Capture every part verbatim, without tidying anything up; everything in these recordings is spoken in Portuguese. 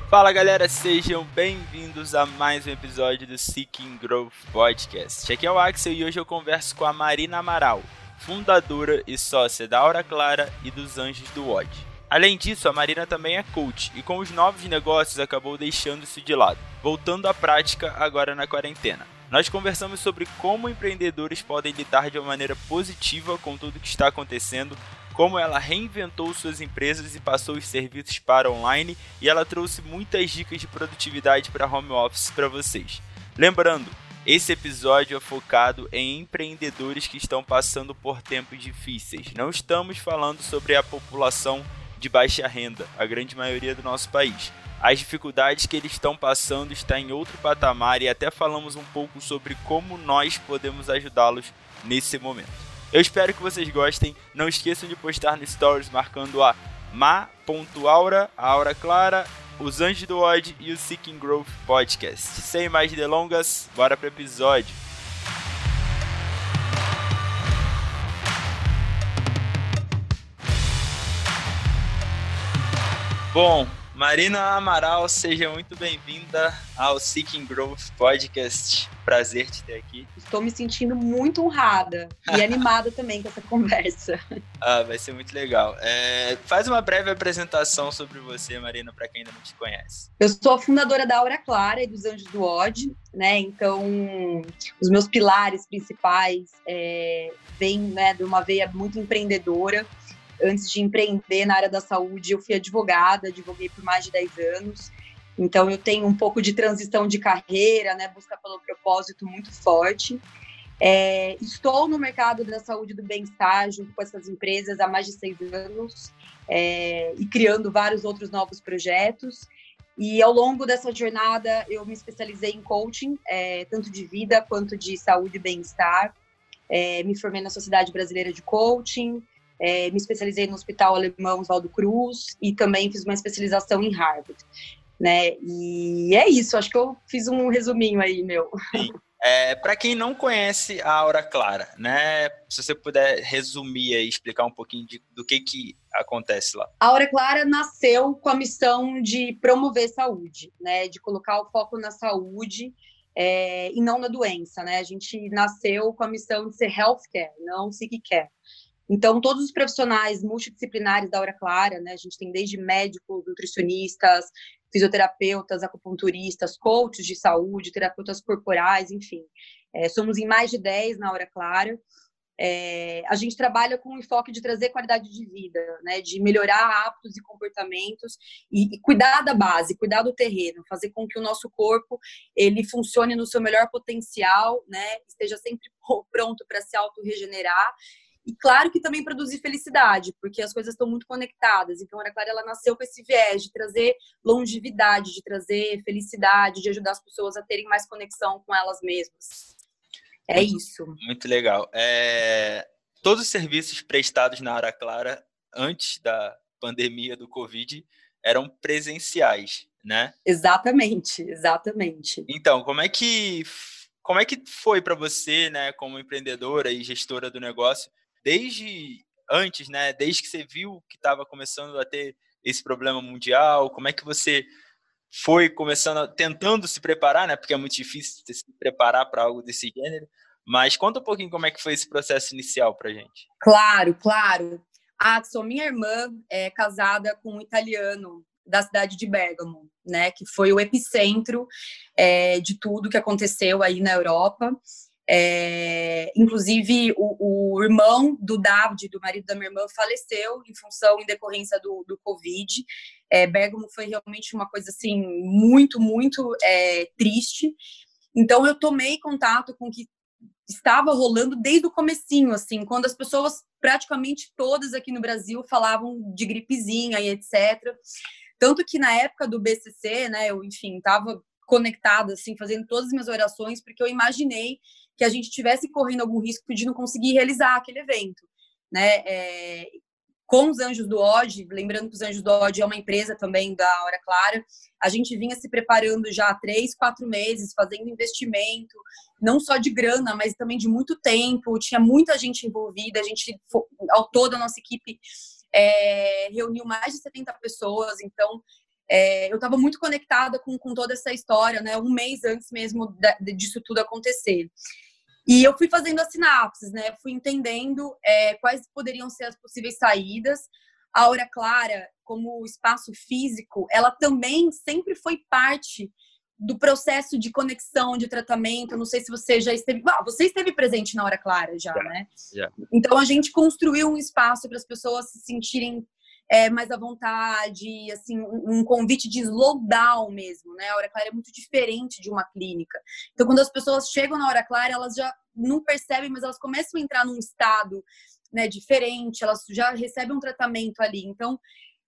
Fala galera, sejam bem-vindos a mais um episódio do Seeking Growth Podcast. Aqui é o Axel e hoje eu converso com a Marina Amaral, fundadora e sócia da Aura Clara e dos Anjos do Odd. Além disso, a Marina também é coach e com os novos negócios acabou deixando isso de lado, voltando à prática agora na quarentena. Nós conversamos sobre como empreendedores podem lidar de uma maneira positiva com tudo que está acontecendo, como ela reinventou suas empresas e passou os serviços para online, e ela trouxe muitas dicas de produtividade para home office para vocês. Lembrando, esse episódio é focado em empreendedores que estão passando por tempos difíceis. Não estamos falando sobre a população de baixa renda, a grande maioria do nosso país. As dificuldades que eles estão passando estão em outro patamar e até falamos um pouco sobre como nós podemos ajudá-los nesse momento. Eu espero que vocês gostem. Não esqueçam de postar no Stories marcando a ma.aura, a Aura Clara, os Anjos do Odd e o Seeking Growth Podcast. Sem mais delongas, bora pro episódio. Bom, Marina Amaral, seja muito bem-vinda ao Seeking Growth Podcast. Prazer te ter aqui. Estou me sentindo muito honrada e animada também com essa conversa. Ah, vai ser muito legal. É, faz uma breve apresentação sobre você, Marina, para quem ainda não te conhece. Eu sou a fundadora da Aura Clara e dos Anjos do Odd, né? Então, os meus pilares principais é, vêm, né, de uma veia muito empreendedora. Antes de empreender na área da saúde, eu fui advogada, advoguei por mais de dez anos. Então, eu tenho um pouco de transição de carreira, né? Busca pelo propósito muito forte. É, estou no mercado da saúde e do bem-estar, junto com essas empresas, há mais de seis anos, é, e criando vários outros novos projetos. E, ao longo dessa jornada, eu me especializei em coaching, é, tanto de vida quanto de saúde e bem-estar. É, me formei na Sociedade Brasileira de Coaching, É, me especializei no Hospital Alemão Oswaldo Cruz e também fiz uma especialização em Harvard, né? E é isso, acho que eu fiz um resuminho aí, meu. Sim. É, para quem não conhece a Aura Clara, né? Se você puder resumir e explicar um pouquinho de, do que, que acontece lá. A Aura Clara nasceu com a missão de promover saúde, né? De colocar o foco na saúde é, e não na doença, né? A gente nasceu com a missão de ser healthcare, não sick care. Então, todos os profissionais multidisciplinares da Aura Clara, né, a gente tem desde médicos, nutricionistas, fisioterapeutas, acupunturistas, coaches de saúde, terapeutas corporais, enfim. É, somos em mais de dez na Aura Clara. É, a gente trabalha com o enfoque de trazer qualidade de vida, né, de melhorar hábitos e comportamentos e, e cuidar da base, cuidar do terreno, fazer com que o nosso corpo ele funcione no seu melhor potencial, né, esteja sempre pronto para se autorregenerar. E claro que também produzir felicidade, porque as coisas estão muito conectadas. Então, a Aura Clara, ela nasceu com esse viés de trazer longevidade, de trazer felicidade, de ajudar as pessoas a terem mais conexão com elas mesmas. É muito, isso. Muito legal. É, todos os serviços prestados na Aura Clara, antes da pandemia do Covid, eram presenciais, né? Exatamente, exatamente. Então, como é que, como é que foi para você, né, como empreendedora e gestora do negócio, desde antes, né, desde que você viu que estava começando a ter esse problema mundial, como é que você foi começando, a, tentando se preparar, né, porque é muito difícil se preparar para algo desse gênero, mas conta um pouquinho como é que foi esse processo inicial para a gente. Claro, claro. Axel, minha irmã é casada com um italiano da cidade de Bergamo, né, que foi o epicentro é, de tudo que aconteceu aí na Europa. É, inclusive, o, o irmão do David, do marido da minha irmã, faleceu em função, em decorrência do, do Covid. É, Bergamo foi realmente uma coisa, assim, muito, muito é, triste. Então, eu tomei contato com o que estava rolando desde o comecinho, assim, quando as pessoas, praticamente todas aqui no Brasil, falavam de gripezinha e etcétera. Tanto que, na época do B C C, né, eu, enfim, estava conectada, assim, fazendo todas as minhas orações, porque eu imaginei que a gente tivesse correndo algum risco de não conseguir realizar aquele evento, né? É, com os Anjos do Odd, lembrando que os Anjos do Odd é uma empresa também da Aura Clara, a gente vinha se preparando já há três, quatro meses, fazendo investimento, não só de grana, mas também de muito tempo, tinha muita gente envolvida, a gente, ao todo, a nossa equipe é, reuniu mais de setenta pessoas, então é, eu estava muito conectada com, com toda essa história, né? Um mês antes mesmo da, disso tudo acontecer. E eu fui fazendo as sinapses, né? Fui entendendo é, quais poderiam ser as possíveis saídas. A Aura Clara, como espaço físico, ela também sempre foi parte do processo de conexão, de tratamento. Eu não sei se você já esteve... Ah, você esteve presente na Aura Clara já, Yeah. né? Yeah. Então, a gente construiu um espaço para as pessoas se sentirem é, mais à vontade, assim, um, um convite de slowdown mesmo, né? A Aura Clara é muito diferente de uma clínica. Então, quando as pessoas chegam na Aura Clara, elas já não percebem, mas elas começam a entrar num estado, né, diferente, elas já recebem um tratamento ali. Então,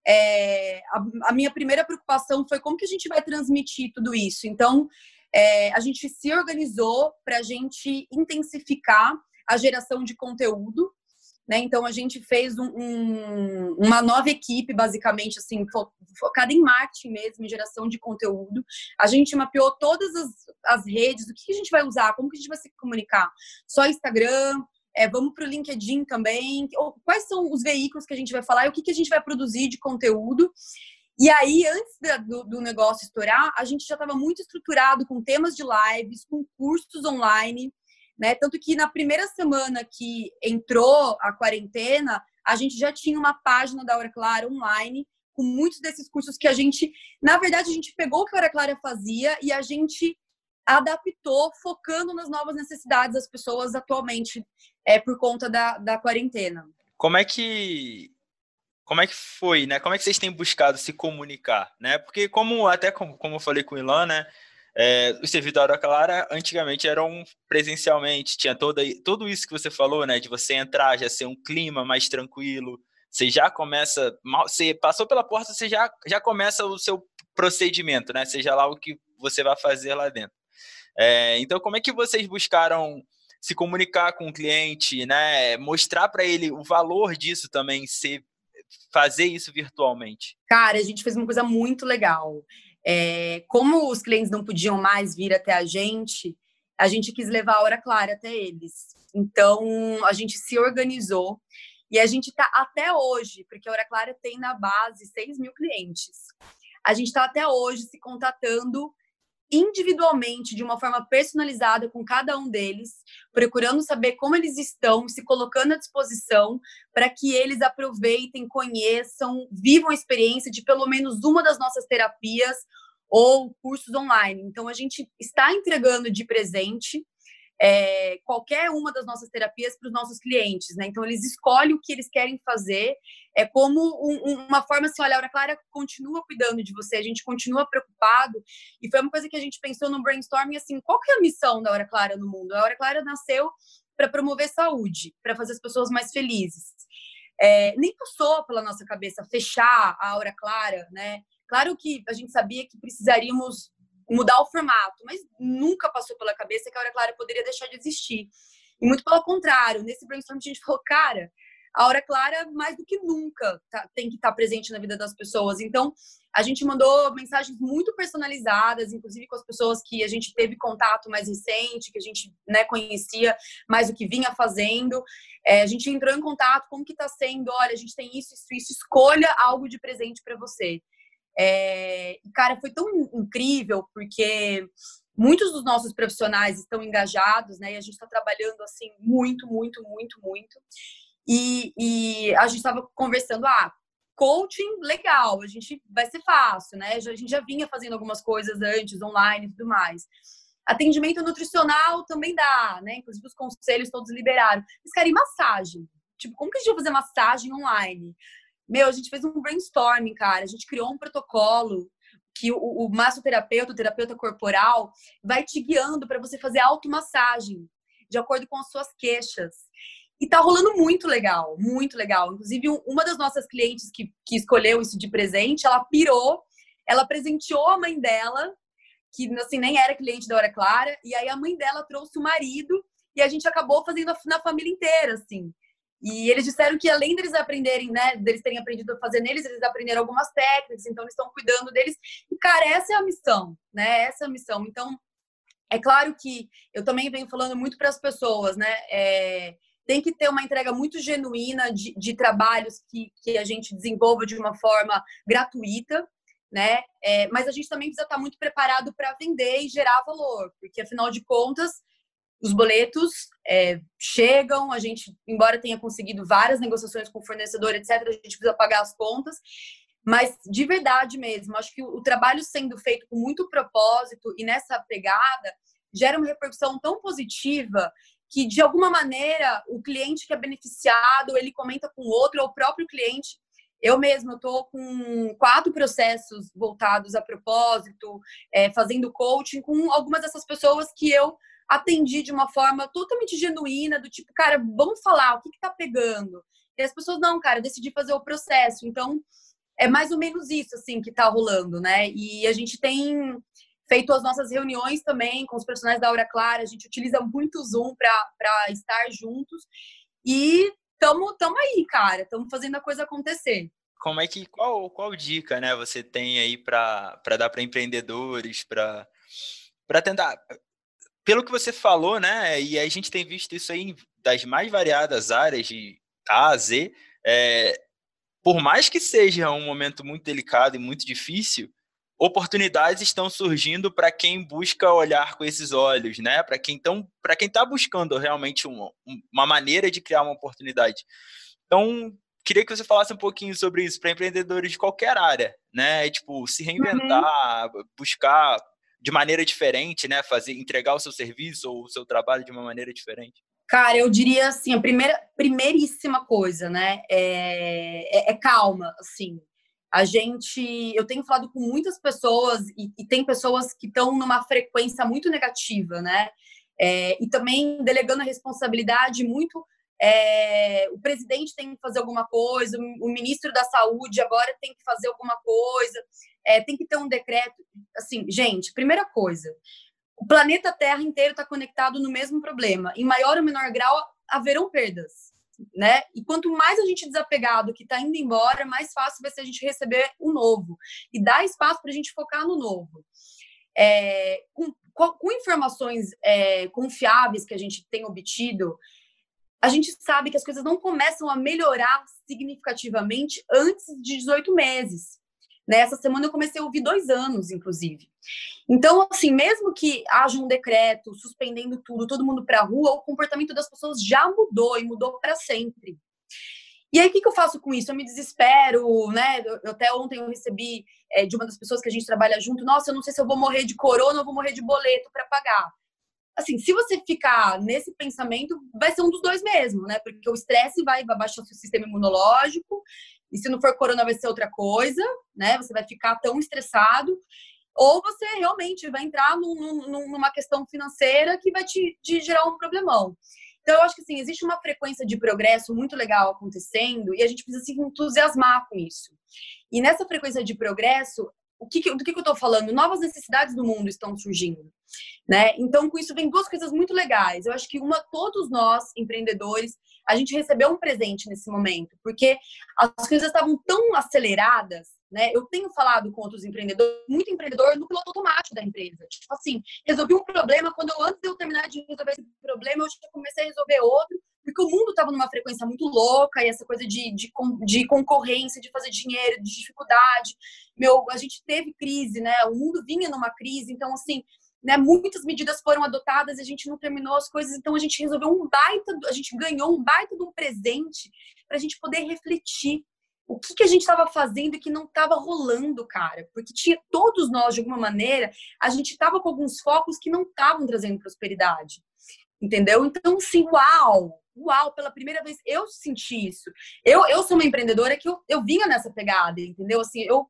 é, a, a minha primeira preocupação foi como que a gente vai transmitir tudo isso. Então, é, a gente se organizou para a gente intensificar a geração de conteúdo, né? Então, a gente fez um, um, uma nova equipe, basicamente, assim, fo, focada em marketing mesmo, em geração de conteúdo. A gente mapeou todas as, as redes, o que, que a gente vai usar, como que a gente vai se comunicar. Só Instagram, é, vamos para o LinkedIn também. Ou, quais são os veículos que a gente vai falar e o que, que a gente vai produzir de conteúdo. E aí, antes da, do, do negócio estourar, a gente já estava muito estruturado com temas de lives, com cursos online, né? Tanto que na primeira semana que entrou a quarentena, a gente já tinha uma página da Aura Clara online com muitos desses cursos que a gente... Na verdade, a gente pegou o que a Aura Clara fazia e a gente adaptou, focando nas novas necessidades das pessoas atualmente, é, por conta da, da quarentena. Como é que... Como é que foi, né? Como é que vocês têm buscado se comunicar, né? Porque como até como, como eu falei com o Ilan, né? É, os serviços da Aura Clara antigamente eram presencialmente, tinha toda, tudo isso que você falou, né? De você entrar, já ser um clima mais tranquilo, você já começa, você passou pela porta, você já, já começa o seu procedimento, né? Seja lá o que você vai fazer lá dentro. É, então, como é que vocês buscaram se comunicar com o cliente, né? Mostrar para ele o valor disso também, ser, fazer isso virtualmente? Cara, a gente fez uma coisa muito legal. É, como os clientes não podiam mais vir até a gente, a gente quis levar a Aura Clara até eles. Então, a gente se organizou e a gente está até hoje, porque a Aura Clara tem na base seis mil clientes. A gente está até hoje se contatando individualmente, de uma forma personalizada com cada um deles, procurando saber como eles estão, se colocando à disposição para que eles aproveitem, conheçam, vivam a experiência de pelo menos uma das nossas terapias ou cursos online. Então, a gente está entregando de presente é, qualquer uma das nossas terapias para os nossos clientes, né? Então, eles escolhem o que eles querem fazer, é como um, uma forma assim, olha, a Aura Clara continua cuidando de você, a gente continua preocupado, e foi uma coisa que a gente pensou no brainstorming, assim, qual que é a missão da Aura Clara no mundo? A Aura Clara nasceu para promover saúde, para fazer as pessoas mais felizes. É, nem passou pela nossa cabeça fechar a Aura Clara, né? Claro que a gente sabia que precisaríamos mudar o formato, mas nunca passou pela cabeça que a Aura Clara poderia deixar de existir. E muito pelo contrário, nesse brainstorm a gente falou, cara, a Aura Clara, mais do que nunca, tá, tem que estar presente na vida das pessoas. Então, a gente mandou mensagens muito personalizadas, inclusive com as pessoas que a gente teve contato mais recente, que a gente, né, conhecia mais o que vinha fazendo. É, a gente entrou em contato, como que está sendo, olha, a gente tem isso, isso, isso, escolha algo de presente para você. É, cara, foi tão incrível, porque muitos dos nossos profissionais estão engajados, né? E a gente está trabalhando, assim, muito, muito, muito, muito. E, e a gente estava conversando, ah, coaching, legal, a gente vai ser fácil, né? A gente já vinha fazendo algumas coisas antes, online e tudo mais. Atendimento nutricional também dá, né? Inclusive os conselhos todos liberaram. Mas, cara, e massagem? Tipo, como que a gente vai fazer massagem online? Meu, a gente fez um brainstorming, cara. A gente criou um protocolo que o, o massoterapeuta, o terapeuta corporal, vai te guiando para você fazer automassagem de acordo com as suas queixas. E tá rolando muito legal, muito legal. Inclusive, uma das nossas clientes que, que escolheu isso de presente, ela pirou, ela presenteou a mãe dela, que assim, nem era cliente da Aura Clara, e aí a mãe dela trouxe o marido, e a gente acabou fazendo na família inteira, assim. E eles disseram que além deles aprenderem, né, deles terem aprendido a fazer neles, eles aprenderam algumas técnicas, então eles estão cuidando deles. E, cara, essa é a missão, né? Essa é a missão. Então, é claro que eu também venho falando muito para as pessoas, né? É, tem que ter uma entrega muito genuína de, de trabalhos que, que a gente desenvolva de uma forma gratuita. né? É, mas a gente também precisa estar muito preparado para vender e gerar valor, porque afinal de contas os boletos é, chegam, a gente, embora tenha conseguido várias negociações com o fornecedor, etcétera, a gente precisa pagar as contas, mas de verdade mesmo, acho que o, o trabalho sendo feito com muito propósito e nessa pegada gera uma repercussão tão positiva que, de alguma maneira, o cliente que é beneficiado, ele comenta com o outro, ou o próprio cliente. Eu mesma estou com quatro processos voltados a propósito, é, fazendo coaching com algumas dessas pessoas que eu atendi de uma forma totalmente genuína, do tipo, cara, vamos falar, o que que tá pegando? E as pessoas, não, cara, eu decidi fazer o processo. Então, é mais ou menos isso, assim, que tá rolando, né? E a gente tem feito as nossas reuniões também com os profissionais da Aura Clara, a gente utiliza muito o Zoom para estar juntos. E tamo, tamo aí, cara, estamos fazendo a coisa acontecer. Como é que, qual, qual dica, né, você tem aí para dar para empreendedores, para para tentar... Pelo que você falou, né, e a gente tem visto isso aí das mais variadas áreas, de A a Z, é, por mais que seja um momento muito delicado e muito difícil, oportunidades estão surgindo para quem busca olhar com esses olhos, né, para quem tão, para quem está buscando realmente uma, uma maneira de criar uma oportunidade. Então, queria que você falasse um pouquinho sobre isso para empreendedores de qualquer área, né, tipo, se reinventar, uhum. buscar de maneira diferente, né? Fazer, entregar o seu serviço ou o seu trabalho de uma maneira diferente? Cara, eu diria assim, a primeira, primeiríssima coisa, né? É, é, é calma, assim. A gente... Eu tenho falado com muitas pessoas e, e tem pessoas que estão numa frequência muito negativa, né? É, e também delegando a responsabilidade muito... É, o presidente tem que fazer alguma coisa, o ministro da saúde agora tem que fazer alguma coisa, é, tem que ter um decreto. Assim, gente, primeira coisa, o planeta Terra inteiro está conectado no mesmo problema. Em maior ou menor grau, haverão perdas, né? E quanto mais a gente desapegar do que está indo embora, mais fácil vai ser a gente receber o novo. E dar espaço para a gente focar no novo. É, com, com informações é, confiáveis que a gente tem obtido, a gente sabe que as coisas não começam a melhorar significativamente antes de dezoito meses. Nessa semana eu comecei a ouvir dois anos, inclusive. Então, assim, mesmo que haja um decreto suspendendo tudo, todo mundo para a rua, o comportamento das pessoas já mudou e mudou para sempre. E aí, o que, que eu faço com isso? Eu me desespero, né? Eu, até ontem eu recebi é, de uma das pessoas que a gente trabalha junto, nossa, eu não sei se eu vou morrer de corona ou vou morrer de boleto para pagar. Assim, se você ficar nesse pensamento, vai ser um dos dois mesmo, né? Porque o estresse vai baixar o seu sistema imunológico, e se não for corona vai ser outra coisa, né? Você vai ficar tão estressado, ou você realmente vai entrar num, num, numa questão financeira que vai te, te gerar um problemão. Então, eu acho que, assim, existe uma frequência de progresso muito legal acontecendo e a gente precisa se entusiasmar com isso. E nessa frequência de progresso, o que, do que, que eu estou falando? Novas necessidades do mundo estão surgindo, né? Então, com isso vem duas coisas muito legais. Eu acho que uma, todos nós, empreendedores, a gente recebeu um presente nesse momento, porque as coisas estavam tão aceleradas, né? Eu tenho falado com outros empreendedores, muito empreendedor no piloto automático da empresa. Tipo assim, resolvi um problema, quando eu, antes de eu terminar de resolver esse problema, eu já comecei a resolver outro, porque o mundo estava numa frequência muito louca, e essa coisa de, de, de concorrência, de fazer dinheiro, de dificuldade. Meu, a gente teve crise, né? O mundo vinha numa crise, então, assim, né, muitas medidas foram adotadas e a gente não terminou as coisas, então a gente resolveu um baita, a gente ganhou um baita de um presente para a gente poder refletir o que, que a gente estava fazendo e que não estava rolando, cara. Porque tinha, todos nós, de alguma maneira, a gente estava com alguns focos que não estavam trazendo prosperidade. Entendeu? Então, assim, uau! Uau, pela primeira vez eu senti isso. Eu, eu sou uma empreendedora que eu, eu vinha nessa pegada, entendeu? Assim, eu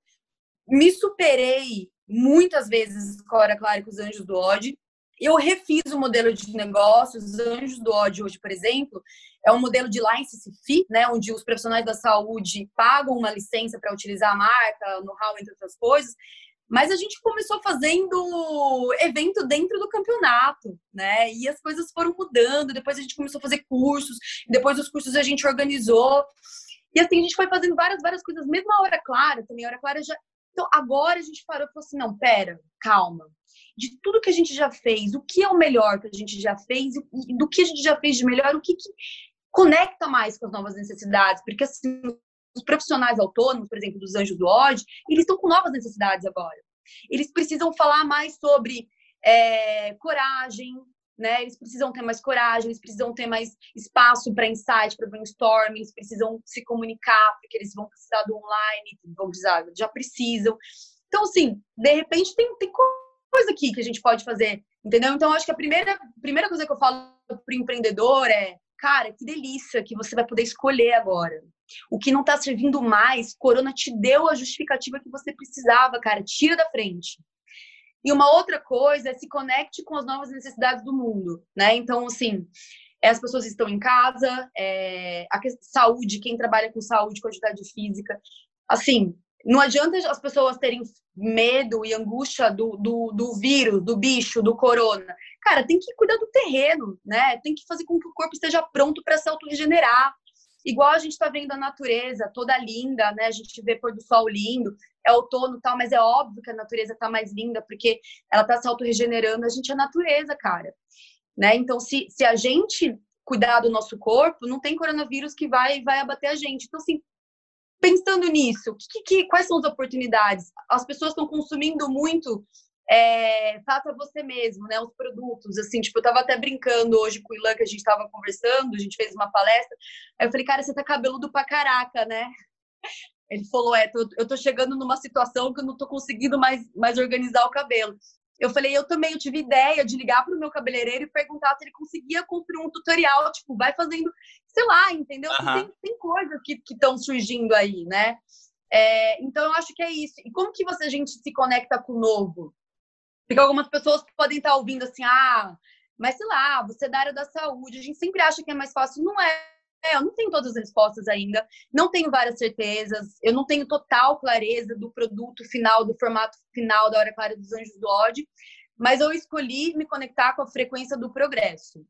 me superei muitas vezes com a Aura Clara e com os Anjos do Odd. Eu refiz o modelo de negócios. Os Anjos do Odd hoje, por exemplo, é um modelo de license fee, né, onde os profissionais da saúde pagam uma licença para utilizar a marca, know-how, entre outras coisas. Mas a gente começou fazendo evento dentro do campeonato, né? E as coisas foram mudando. Depois a gente começou a fazer cursos. Depois dos cursos a gente organizou. E assim, a gente foi fazendo várias, várias coisas. Mesmo a Aura Clara também. A Aura Clara já... Então, agora a gente parou e falou assim, não, pera, calma. De tudo que a gente já fez, o que é o melhor que a gente já fez? E do que a gente já fez de melhor, o que, que conecta mais com as novas necessidades? Porque assim, os profissionais autônomos, por exemplo, dos Anjos do Odd, eles estão com novas necessidades agora. Eles precisam falar mais sobre é, coragem, né? Eles precisam ter mais coragem, eles precisam ter mais espaço para insight, para brainstorming, eles precisam se comunicar, porque eles vão precisar do online, vão precisar, já precisam. Então, assim, de repente tem, tem coisa aqui que a gente pode fazer, entendeu? Então, acho que a primeira, primeira coisa que eu falo para o empreendedor é, cara, que delícia que você vai poder escolher agora. O que não está servindo mais, Corona te deu a justificativa que você precisava, cara, tira da frente. E uma outra coisa é se conecte com as novas necessidades do mundo, né? Então, assim, as pessoas estão em casa, é, a saúde, quem trabalha com saúde, com atividade física, assim, não adianta as pessoas terem medo e angústia do, do, do vírus, do bicho, do corona. Cara, tem que cuidar do terreno, né? Tem que fazer com que o corpo esteja pronto para se autorregenerar. Igual a gente está vendo a natureza toda linda, né? A gente vê pôr do sol lindo, é outono e tal, mas é óbvio que a natureza está mais linda porque ela está se autorregenerando. A gente é natureza, cara. Né? Então, se, se a gente cuidar do nosso corpo, não tem coronavírus que vai, vai abater a gente. Então, assim, pensando nisso, que, que, quais são as oportunidades? As pessoas estão consumindo muito, é, faça você mesmo, né? Os produtos, assim, tipo, eu tava até brincando hoje com o Ilan, que a gente tava conversando, a gente fez uma palestra, aí eu falei, cara, você tá cabeludo pra caraca, né? Ele falou, é, tô, eu tô chegando numa situação que eu não tô conseguindo mais, mais organizar o cabelo. Eu falei, eu também, eu tive ideia de ligar pro meu cabeleireiro e perguntar se ele conseguia construir um tutorial, tipo, vai fazendo, sei lá, entendeu? Uhum. Tem, tem coisas que estão surgindo aí, né? É, então, eu acho que é isso. E como que você, a gente se conecta com o novo? Porque algumas pessoas podem estar ouvindo assim, ah, mas sei lá, você é da área da saúde, a gente sempre acha que é mais fácil. Não é. É, eu não tenho todas as respostas ainda, não tenho várias certezas, eu não tenho total clareza do produto final, do formato final da Hora Clara dos Anjos do Odd, mas eu escolhi me conectar com a frequência do progresso.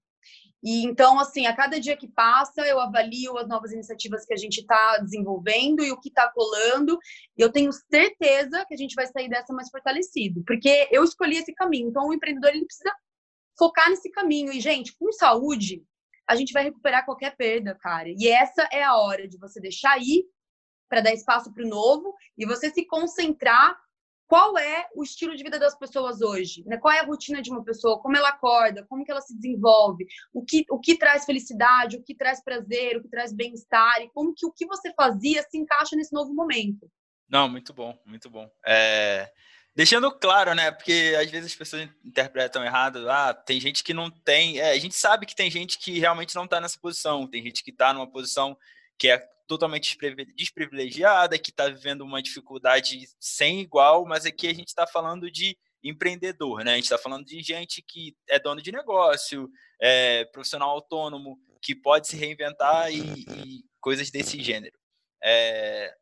E então, assim, a cada dia que passa, eu avalio as novas iniciativas que a gente está desenvolvendo e o que está colando, e eu tenho certeza que a gente vai sair dessa mais fortalecido, porque eu escolhi esse caminho. Então, o empreendedor ele precisa focar nesse caminho. E, gente, com saúde, a gente vai recuperar qualquer perda, cara. E essa é a hora de você deixar ir para dar espaço para o novo e você se concentrar qual é o estilo de vida das pessoas hoje, né? Qual é a rotina de uma pessoa, como ela acorda, como que ela se desenvolve, o que, o que traz felicidade, o que traz prazer, o que traz bem-estar e como que o que você fazia se encaixa nesse novo momento. Não, muito bom, muito bom. É... Deixando claro, né? Porque às vezes as pessoas interpretam errado. Ah, tem gente que não tem... É, a gente sabe que tem gente que realmente não está nessa posição. Tem gente que está numa posição que é totalmente desprivilegiada, que está vivendo uma dificuldade sem igual, mas aqui a gente está falando de empreendedor, né? A gente está falando de gente que é dono de negócio, é profissional autônomo, que pode se reinventar e, e coisas desse gênero. É...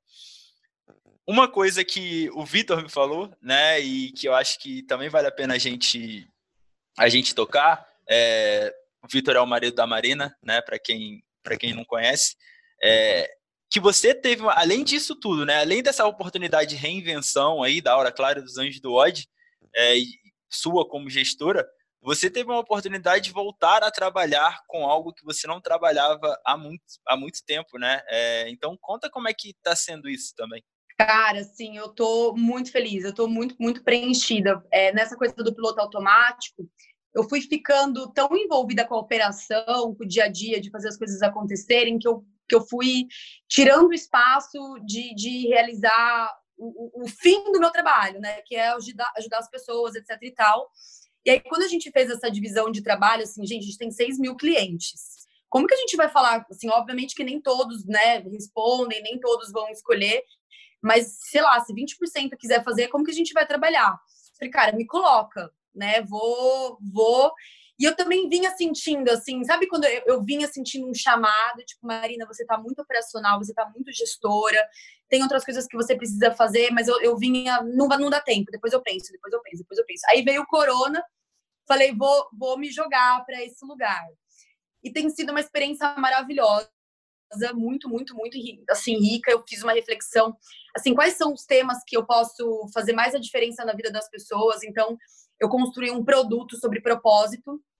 Uma coisa que o Vitor me falou, né, e que eu acho que também vale a pena a gente, a gente tocar, é, o Vitor é o marido da Marina, né, para quem, para quem não conhece, é, que você teve, além disso tudo, né, além dessa oportunidade de reinvenção aí da Hora Clara dos Anjos do Odd, é, sua como gestora, você teve uma oportunidade de voltar a trabalhar com algo que você não trabalhava há muito, há muito tempo, né? É, então, conta como é que está sendo isso também. Cara, assim, eu tô muito feliz, eu tô muito, muito preenchida. É, nessa coisa do piloto automático, eu fui ficando tão envolvida com a operação, com o dia a dia, de fazer as coisas acontecerem, que eu, que eu fui tirando o espaço de, de realizar o, o fim do meu trabalho, né? Que é ajudar, ajudar as pessoas, etc e tal. E aí, quando a gente fez essa divisão de trabalho, assim, gente, a gente tem seis mil clientes. Como que a gente vai falar? Assim, obviamente que nem todos, né, respondem, nem todos vão escolher, mas, sei lá, se vinte por cento quiser fazer, como que a gente vai trabalhar? Falei, cara, me coloca, né? Vou, vou. E eu também vinha sentindo, assim, sabe quando eu, eu vinha sentindo um chamado, tipo, Marina, você tá muito operacional, você tá muito gestora, tem outras coisas que você precisa fazer, mas eu, eu vinha, não, não dá tempo, depois eu penso, depois eu penso, depois eu penso. Aí veio o corona, falei, vou, vou me jogar para esse lugar. E tem sido uma experiência maravilhosa, muito, muito, muito assim, rica. Eu fiz uma reflexão, assim, quais são os temas que eu posso fazer mais a diferença na vida das pessoas. Então, eu construí um produto sobre propósito,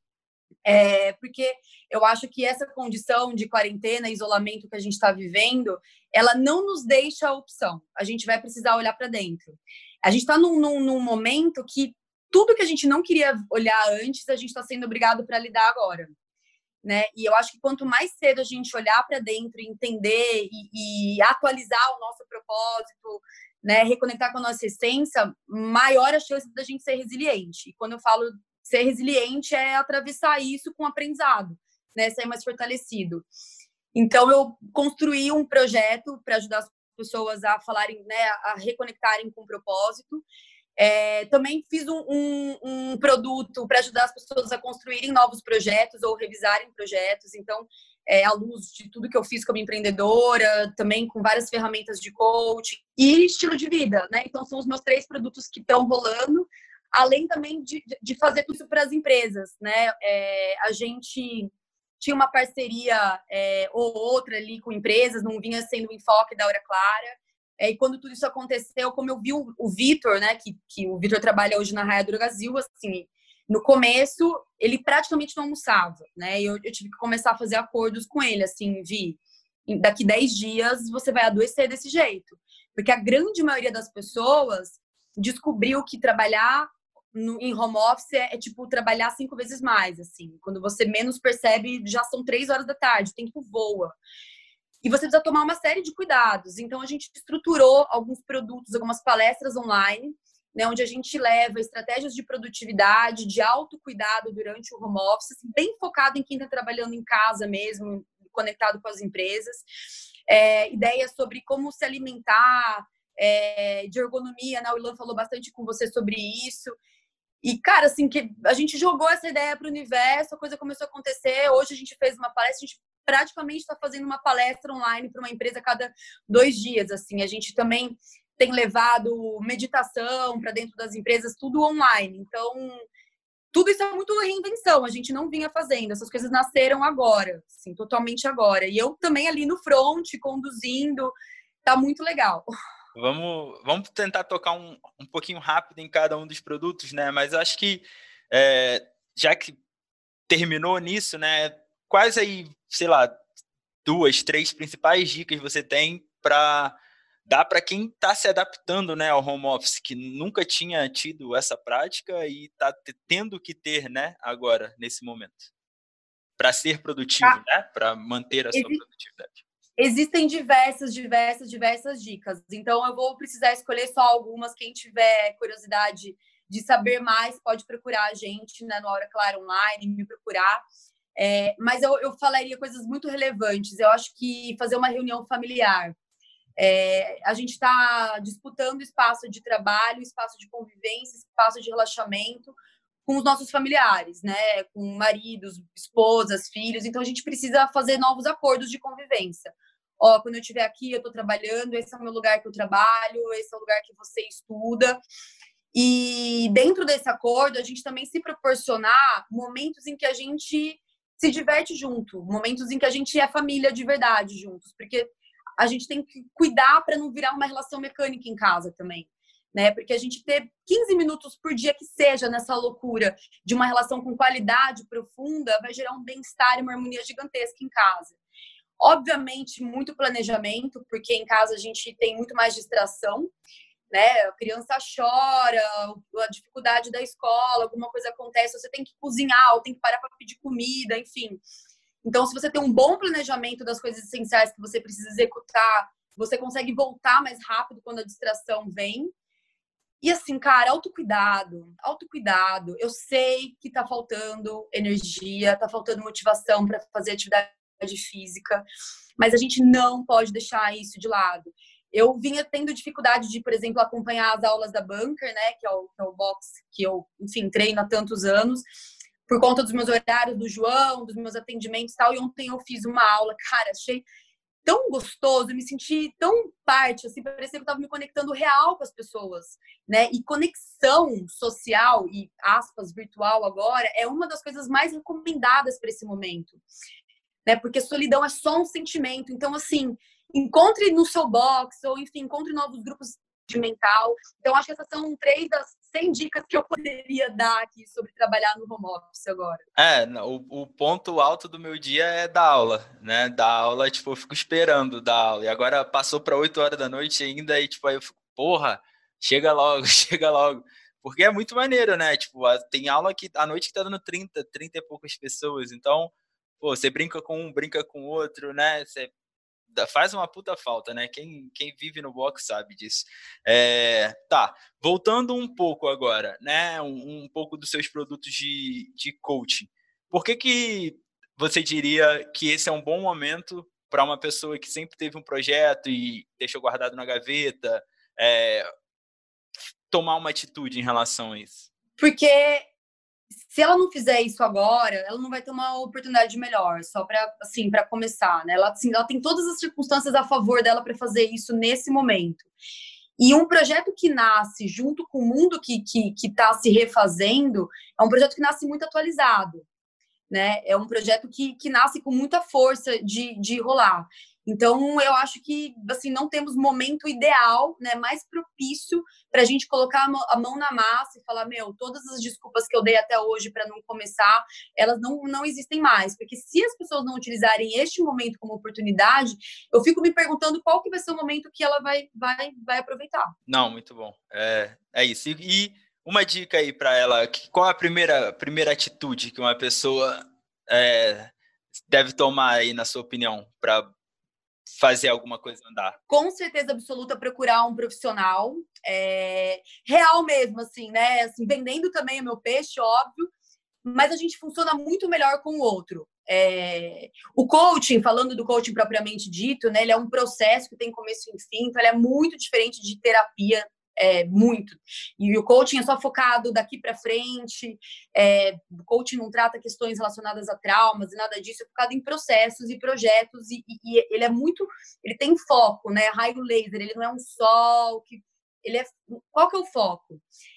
É, porque eu acho que essa condição de quarentena, isolamento que a gente está vivendo, ela não nos deixa a opção. A gente vai precisar olhar para dentro. A gente está num, num, num momento que tudo que a gente não queria olhar antes, a gente está sendo obrigado para lidar agora. Né? E eu acho que quanto mais cedo a gente olhar para dentro, entender e, e atualizar o nosso propósito, né, reconectar com a nossa essência, maior a chance da gente ser resiliente. E quando eu falo ser resiliente é atravessar isso com aprendizado, né, sair mais fortalecido. Então eu construí um projeto para ajudar as pessoas a falarem, né, a reconectarem com o propósito. É, também fiz um, um, um produto para ajudar as pessoas a construírem novos projetos ou revisarem projetos. Então, é, à luz de tudo que eu fiz como empreendedora, também com várias ferramentas de coaching e estilo de vida, né? Então, são os meus três produtos que estão rolando, além também de, de fazer tudo isso para as empresas, né? É, a gente tinha uma parceria é, ou outra ali com empresas, não vinha sendo o enfoque da Hora Clara. É, e quando tudo isso aconteceu, como eu vi o, o Vitor, né, que, que o Vitor trabalha hoje na Raia Drogasil, assim, no começo, ele praticamente não almoçava, né, e eu, eu tive que começar a fazer acordos com ele, assim, Vi, daqui dez dias você vai adoecer desse jeito, porque a grande maioria das pessoas descobriu que trabalhar no, em home office é, é, tipo, trabalhar cinco vezes mais, assim, quando você menos percebe, já são três horas da tarde, o tempo voa. E você precisa tomar uma série de cuidados. Então, a gente estruturou alguns produtos, algumas palestras online, né, onde a gente leva estratégias de produtividade, de autocuidado durante o home office, bem focado em quem está trabalhando em casa mesmo, conectado com as empresas. É, ideias sobre como se alimentar, é, de ergonomia, né? O Ilan falou bastante com você sobre isso. E, cara, assim, que a gente jogou essa ideia para o universo, a coisa começou a acontecer. Hoje a gente fez uma palestra, a gente praticamente está fazendo uma palestra online para uma empresa a cada dois dias, assim. A gente também tem levado meditação para dentro das empresas, tudo online. Então, tudo isso é muito reinvenção, a gente não vinha fazendo. Essas coisas nasceram agora, assim, totalmente agora. E eu também ali no front, conduzindo, tá muito legal. Vamos, vamos tentar tocar um, um pouquinho rápido em cada um dos produtos, né? Mas acho que, é, já que terminou nisso, né? Quais aí, sei lá, duas, três principais dicas você tem para dar para quem está se adaptando, né, ao home office, que nunca tinha tido essa prática e está tendo que ter, né, agora, nesse momento, para ser produtivo, ah, né, para manter a sua produtividade? Existem diversas, diversas, diversas dicas. Então, eu vou precisar escolher só algumas. Quem tiver curiosidade de saber mais, pode procurar a gente, né, no Hora Clara Online, me procurar. É, mas eu, eu falaria coisas muito relevantes. Eu acho que fazer uma reunião familiar. É, a gente está disputando espaço de trabalho, espaço de convivência, espaço de relaxamento com os nossos familiares, né? Com maridos, esposas, filhos. Então, a gente precisa fazer novos acordos de convivência. Ó, quando eu estiver aqui, eu estou trabalhando, esse é o meu lugar que eu trabalho, esse é o lugar que você estuda. E dentro desse acordo, a gente também se proporcionar momentos em que a gente se diverte junto, momentos em que a gente é família de verdade juntos, porque a gente tem que cuidar para não virar uma relação mecânica em casa também, né? Porque a gente ter quinze minutos por dia que seja nessa loucura de uma relação com qualidade profunda vai gerar um bem-estar e uma harmonia gigantesca em casa. Obviamente, muito planejamento, porque em casa a gente tem muito mais distração, né? A criança chora, a dificuldade da escola, alguma coisa acontece, você tem que cozinhar, ou tem que parar para pedir comida, enfim. Então, se você tem um bom planejamento das coisas essenciais que você precisa executar, você consegue voltar mais rápido quando a distração vem. E assim, cara, autocuidado, autocuidado. Eu sei que tá faltando energia, tá faltando motivação para fazer atividade física, mas a gente não pode deixar isso de lado. Eu vinha tendo dificuldade de, por exemplo, acompanhar as aulas da Bunker, né, que é o, que é o box que eu, enfim, treino há tantos anos, por conta dos meus horários do João, dos meus atendimentos e tal, e ontem eu fiz uma aula, cara, achei tão gostoso, eu me senti tão parte, assim, parecia que eu estava me conectando real com as pessoas, né, e conexão social e, aspas, virtual agora, é uma das coisas mais recomendadas para esse momento, né, porque solidão é só um sentimento, então, assim, encontre no seu box, ou, enfim, encontre novos grupos mental. Então, acho que essas são três das cem dicas que eu poderia dar aqui sobre trabalhar no home office agora. É, o, o ponto alto do meu dia é dar aula, né? Dar aula, tipo, eu fico esperando dar aula. E agora passou para oito horas da noite ainda, e tipo, aí eu fico, porra, chega logo, chega logo. Porque é muito maneiro, né? Tipo, tem aula que à noite que tá dando trinta, trinta e poucas pessoas. Então, pô, você brinca com um, brinca com o outro, né? Você faz uma puta falta, né? Quem, quem vive no box sabe disso. É, tá, voltando um pouco agora, né? Um, um pouco dos seus produtos de, de coaching. Por que que você diria que esse é um bom momento para uma pessoa que sempre teve um projeto e deixou guardado na gaveta, é, tomar uma atitude em relação a isso? Porque se ela não fizer isso agora, ela não vai ter uma oportunidade melhor, só para assim, para começar, né? Ela, assim, ela tem todas as circunstâncias a favor dela para fazer isso nesse momento. E um projeto que nasce junto com o mundo que que que está se refazendo é um projeto que nasce muito atualizado, né? É um projeto que, que nasce com muita força de, de rolar. Então, eu acho que, assim, não temos momento ideal, né, mais propício para a gente colocar a mão, a mão na massa e falar, meu, todas as desculpas que eu dei até hoje para não começar, elas não, não existem mais. Porque se as pessoas não utilizarem este momento como oportunidade, eu fico me perguntando qual que vai ser o momento que ela vai, vai, vai aproveitar. Não, muito bom. É, é isso. E, e uma dica aí para ela, qual a primeira, primeira atitude que uma pessoa é, deve tomar aí, na sua opinião, para fazer alguma coisa andar? Com certeza absoluta, procurar um profissional é, real mesmo, assim, né? Assim, vendendo também o meu peixe, óbvio, mas a gente funciona muito melhor com o outro. É, o coaching, falando do coaching propriamente dito, né? Ele é um processo que tem começo e fim, então ele é muito diferente de terapia. É, muito. E o coaching é só focado daqui para frente, é, o coaching não trata questões relacionadas a traumas e nada disso, é focado em processos e projetos, e, e, e ele é muito, ele tem foco, né, raio laser, ele não é um sol, que, ele é, qual que é o foco?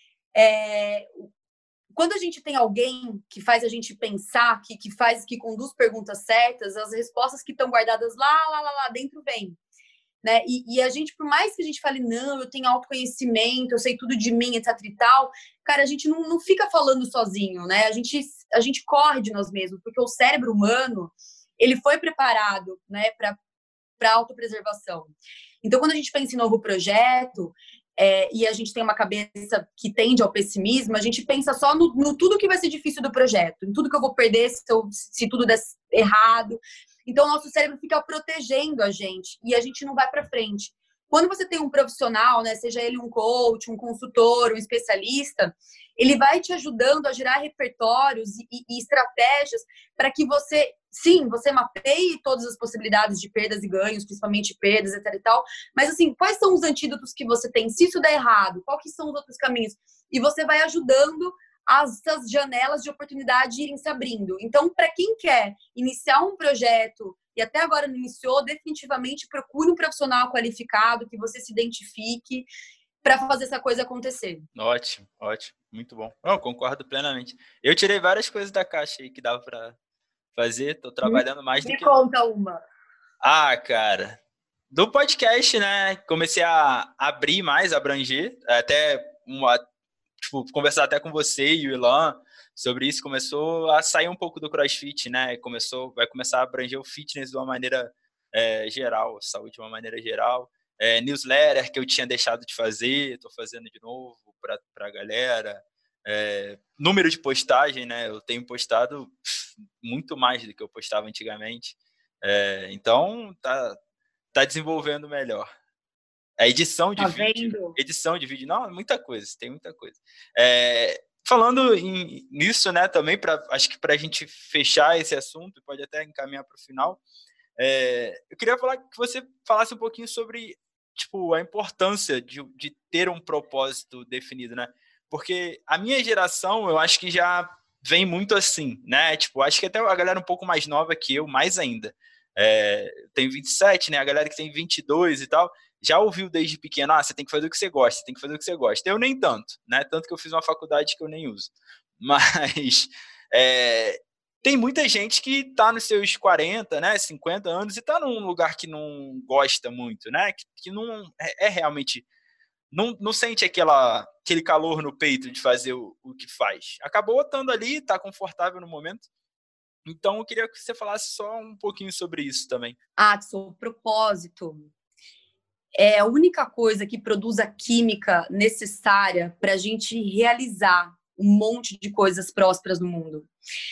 É, quando a gente tem alguém que faz a gente pensar, que, que faz, que conduz perguntas certas, as respostas que estão guardadas lá, lá, lá, lá dentro vêm. Né? E, e a gente, por mais que a gente fale, não, eu tenho autoconhecimento, eu sei tudo de mim, etc e tal, cara, a gente não, não fica falando sozinho, né? A gente, a gente corre de nós mesmos, porque o cérebro humano, ele foi preparado, né, para para autopreservação. Então, quando a gente pensa em novo projeto, é, e a gente tem uma cabeça que tende ao pessimismo, a gente pensa só no, no tudo que vai ser difícil do projeto, em tudo que eu vou perder se, eu, se tudo der errado. Então, o nosso cérebro fica protegendo a gente e a gente não vai para frente. Quando você tem um profissional, né, seja ele um coach, um consultor, um especialista, ele vai te ajudando a gerar repertórios e, e estratégias para que você, sim, você mapeie todas as possibilidades de perdas e ganhos, principalmente perdas, etc e tal, mas assim, quais são os antídotos que você tem? Se isso der errado, quais que são os outros caminhos? E você vai ajudando essas janelas de oportunidade irem se abrindo. Então, para quem quer iniciar um projeto e até agora não iniciou, definitivamente procure um profissional qualificado, que você se identifique para fazer essa coisa acontecer. Ótimo, ótimo, muito bom. Eu concordo plenamente. Eu tirei várias coisas da caixa aí que dava para fazer, tô trabalhando mais do Me que... Me conta uma. Ah, cara, do podcast, né? Comecei a abrir mais, abranger, até uma... Tipo, conversar até com você e o Ilan sobre isso, começou a sair um pouco do CrossFit, né? Começou, vai começar a abranger o fitness de uma maneira é, geral, saúde de uma maneira geral. É, newsletter que eu tinha deixado de fazer, estou fazendo de novo para a galera. É, número de postagem, né? Eu tenho postado muito mais do que eu postava antigamente. É, então, tá, tá desenvolvendo melhor. A edição de tá vídeo, vendo? edição de vídeo, não, muita coisa, tem muita coisa. É, falando em, nisso, né, também, pra, acho que para a gente fechar esse assunto, pode até encaminhar para o final, é, eu queria falar que você falasse um pouquinho sobre, tipo, a importância de, de ter um propósito definido, né? Porque a minha geração, eu acho que já vem muito assim, né? Tipo, acho que até a galera um pouco mais nova que eu, mais ainda. É, tem vinte e sete, né? A galera que tem vinte e dois e tal, já ouviu desde pequeno, ah, você tem que fazer o que você gosta, você tem que fazer o que você gosta. Eu nem tanto, né? Tanto que eu fiz uma faculdade que eu nem uso. Mas é, tem muita gente que tá nos seus quarenta, né, cinquenta anos e tá num lugar que não gosta muito, né? Que, que não é, é realmente não, não sente aquela, aquele calor no peito de fazer o, o que faz. Acabou estando ali, está confortável no momento. Então, eu queria que você falasse só um pouquinho sobre isso também. Adson, o propósito é a única coisa que produz a química necessária para a gente realizar um monte de coisas prósperas no mundo.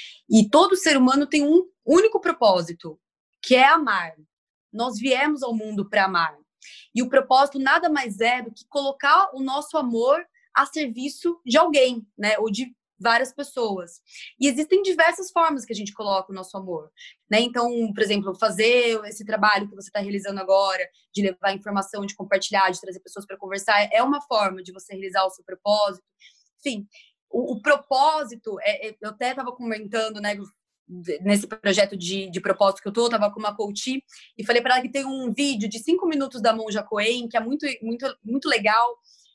E todo ser humano tem um único propósito, que é amar. Nós viemos ao mundo para amar. E o propósito nada mais é do que colocar o nosso amor a serviço de alguém, né? Ou de várias pessoas. E existem diversas formas que a gente coloca o nosso amor, né? Então, por exemplo, fazer esse trabalho que você está realizando agora, de levar informação, de compartilhar, de trazer pessoas para conversar, é uma forma de você realizar o seu propósito. Enfim, o, o propósito, é, é, eu até estava comentando, né, nesse projeto de, de propósito que eu tô, eu tava com uma coach e falei para ela que tem um vídeo de cinco minutos da Monja Coen, que é muito, muito, muito legal,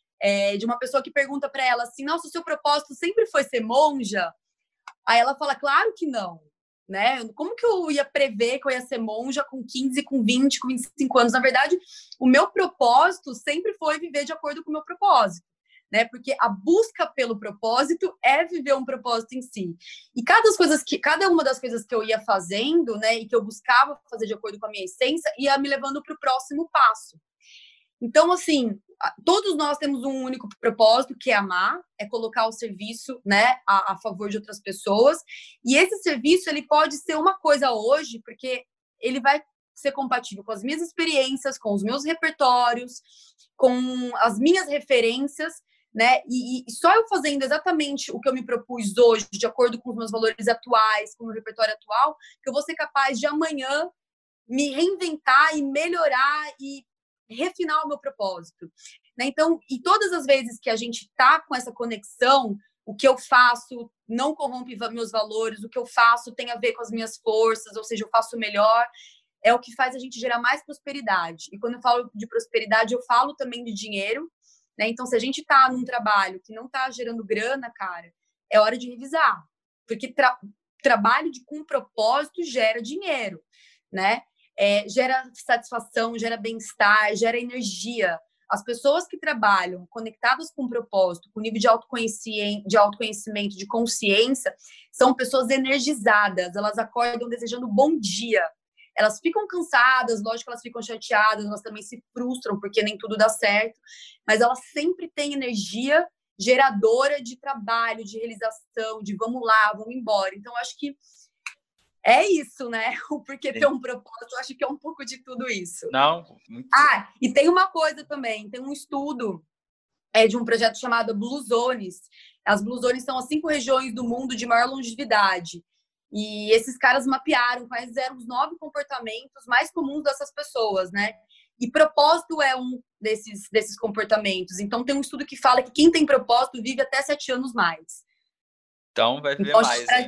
é, de uma pessoa que pergunta para ela assim, nossa, o seu propósito sempre foi ser monja? Aí ela fala, claro que não, né? Como que eu ia prever que eu ia ser monja com quinze, com vinte, com vinte e cinco anos? Na verdade, o meu propósito sempre foi viver de acordo com o meu propósito. Né? Porque a busca pelo propósito é viver um propósito em si. E cada, das coisas que, cada uma das coisas que eu ia fazendo, né, e que eu buscava fazer de acordo com a minha essência, ia me levando para o próximo passo. Então, assim, todos nós temos um único propósito, que é amar, é colocar o serviço, né, a, a favor de outras pessoas. E esse serviço, ele pode ser uma coisa hoje, porque ele vai ser compatível com as minhas experiências, com os meus repertórios, com as minhas referências, né? E, e só eu fazendo exatamente o que eu me propus hoje, de acordo com os meus valores atuais, com o meu repertório atual, que eu vou ser capaz de amanhã me reinventar e melhorar e refinar o meu propósito. Né? Então, e todas as vezes que a gente tá com essa conexão, o que eu faço não corrompe meus valores, o que eu faço tem a ver com as minhas forças, ou seja, eu faço melhor, é o que faz a gente gerar mais prosperidade. E quando eu falo de prosperidade, eu falo também de dinheiro. Né? Então, se a gente está num trabalho que não está gerando grana, cara, é hora de revisar. Porque tra trabalho de, com propósito gera dinheiro, né? É, gera satisfação, gera bem-estar, gera energia. As pessoas que trabalham conectadas com propósito, com nível de autoconhecimento, de autoconhecimento, de consciência, são pessoas energizadas. Elas acordam desejando bom dia. Elas ficam cansadas, lógico que elas ficam chateadas, elas também se frustram porque nem tudo dá certo, mas elas sempre têm energia geradora de trabalho, de realização, de vamos lá, vamos embora. Então, acho que é isso, né? O porquê ter um propósito, eu acho que é um pouco de tudo isso. Não, muito... Ah, e tem uma coisa também, tem um estudo é, de um projeto chamado Blue Zones. As Blue Zones são as cinco regiões do mundo de maior longevidade. E esses caras mapearam quais eram os nove comportamentos mais comuns dessas pessoas, né? E propósito é um desses, desses comportamentos. Então, tem um estudo que fala que quem tem propósito vive até sete anos mais. Então, vai viver então, mais é... ainda.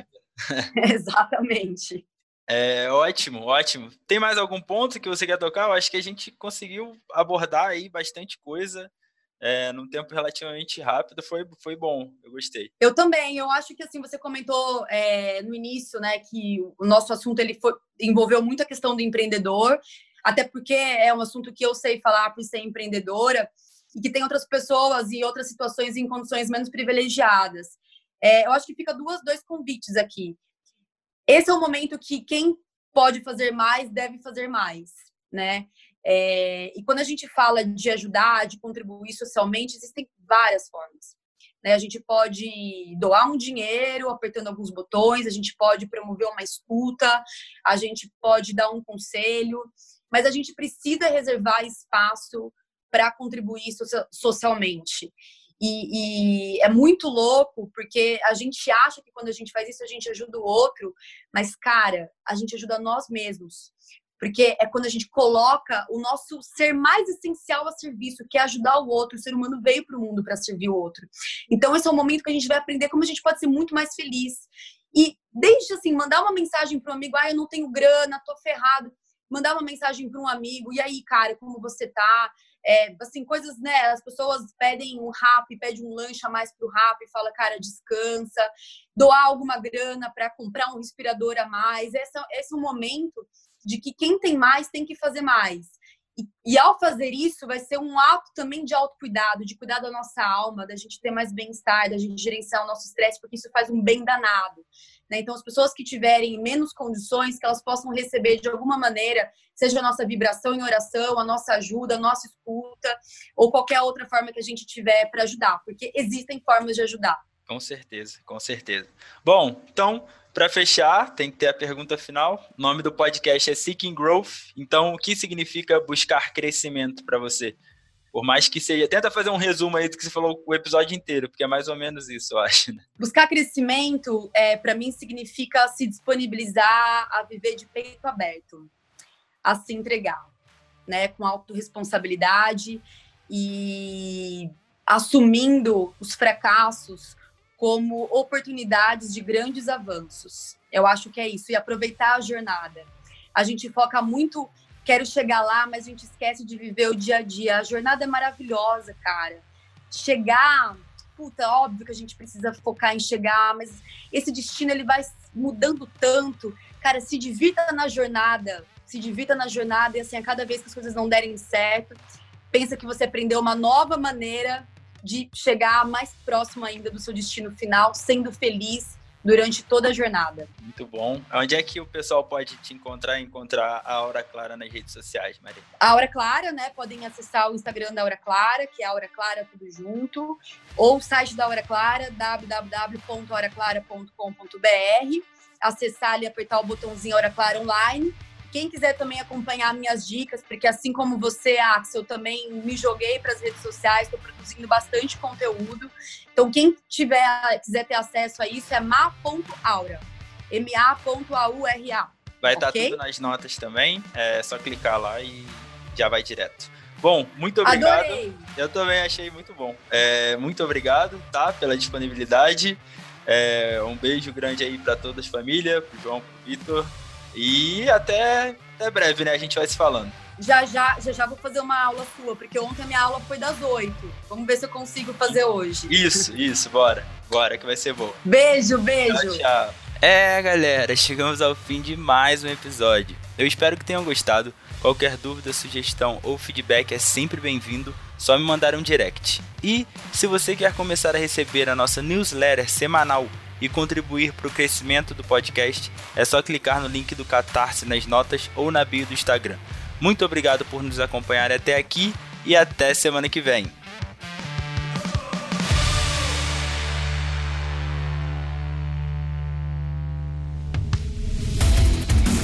Exatamente. É, ótimo, ótimo. Tem mais algum ponto que você quer tocar? Eu acho que a gente conseguiu abordar aí bastante coisa. É, num tempo relativamente rápido, foi, foi bom, eu gostei. Eu também, eu acho que assim, você comentou é, no início, né, que o nosso assunto ele foi, envolveu muito a questão do empreendedor, até porque é um assunto que eu sei falar por ser empreendedora, e que tem outras pessoas e outras situações em condições menos privilegiadas. É, eu acho que fica duas, dois convites aqui. Esse é o momento que quem pode fazer mais, deve fazer mais, né? É, e quando a gente fala de ajudar, de contribuir socialmente, existem várias formas. Né? A gente pode doar um dinheiro apertando alguns botões, a gente pode promover uma escuta, a gente pode dar um conselho, mas a gente precisa reservar espaço para contribuir socialmente. E, e é muito louco, porque a gente acha que quando a gente faz isso, a gente ajuda o outro, mas, cara, a gente ajuda nós mesmos. Porque é quando a gente coloca o nosso ser mais essencial a serviço, que é ajudar o outro. O ser humano veio para o mundo para servir o outro. Então, esse é o momento que a gente vai aprender como a gente pode ser muito mais feliz. E desde, assim, mandar uma mensagem para um amigo, ah, eu não tenho grana, tô ferrado. Mandar uma mensagem para um amigo, e aí, cara, como você tá? É, assim, coisas, né, as pessoas pedem um rap, pedem um lanche a mais pro rap, e fala, cara, descansa. Doar alguma grana para comprar um respirador a mais. Esse é, esse é um momento de que quem tem mais tem que fazer mais. E, e ao fazer isso, vai ser um ato também de autocuidado, de cuidar da nossa alma, da gente ter mais bem-estar, da gente gerenciar o nosso estresse, porque isso faz um bem danado. Né? Então, as pessoas que tiverem menos condições, que elas possam receber de alguma maneira, seja a nossa vibração em oração, a nossa ajuda, a nossa escuta, ou qualquer outra forma que a gente tiver para ajudar, porque existem formas de ajudar. Com certeza, com certeza. Bom, então, para fechar, tem que ter a pergunta final. O nome do podcast é Seeking Growth. Então, o que significa buscar crescimento para você? Por mais que seja... Tenta fazer um resumo aí do que você falou o episódio inteiro, porque é mais ou menos isso, eu acho. Né? Buscar crescimento, é, para mim, significa se disponibilizar a viver de peito aberto, a se entregar, né? Com autorresponsabilidade e assumindo os fracassos como oportunidades de grandes avanços. Eu acho que é isso. E aproveitar a jornada. A gente foca muito, quero chegar lá, mas a gente esquece de viver o dia a dia. A jornada é maravilhosa, cara. Chegar, puta, óbvio que a gente precisa focar em chegar, mas esse destino, ele vai mudando tanto. Cara, se divirta na jornada. Se divirta na jornada e, assim, a cada vez que as coisas não derem certo, pensa que você aprendeu uma nova maneira de chegar mais próximo ainda do seu destino final, sendo feliz durante toda a jornada. Muito bom. Onde é que o pessoal pode te encontrar e encontrar a Aura Clara nas redes sociais, Maria? A Aura Clara, né? Podem acessar o Instagram da Aura Clara, que é Aura Clara tudo junto, ou o site da Aura Clara, w w w ponto aura clara ponto com ponto b r. Acessar ali, apertar o botãozinho Aura Clara Online. Quem quiser também acompanhar minhas dicas, porque assim como você, Axel, eu também me joguei para as redes sociais, estou produzindo bastante conteúdo. Então, quem tiver, quiser ter acesso a isso é ma ponto aura, M A ponto A U R A. Vai estar okay? Tudo nas notas também, é só clicar lá e já vai direto. Bom, muito obrigado. Adorei. Eu também achei muito bom. É, muito obrigado, tá, pela disponibilidade. É, um beijo grande aí para todas as famílias, pro João, pro Vitor. E até, até breve, né? A gente vai se falando. Já, já, já, já vou fazer uma aula sua, porque ontem a minha aula foi das oito. Vamos ver se eu consigo fazer hoje. Isso, isso, bora. Bora, que vai ser bom. Beijo, beijo. Tchau, tchau. É, galera, chegamos ao fim de mais um episódio. Eu espero que tenham gostado. Qualquer dúvida, sugestão ou feedback é sempre bem-vindo. Só me mandar um direct. E se você quer começar a receber a nossa newsletter semanal e contribuir para o crescimento do podcast, é só clicar no link do Catarse nas notas ou na bio do Instagram. Muito obrigado por nos acompanhar até aqui e até semana que vem.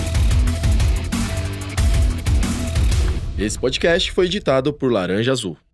Esse podcast foi editado por Laranja Azul.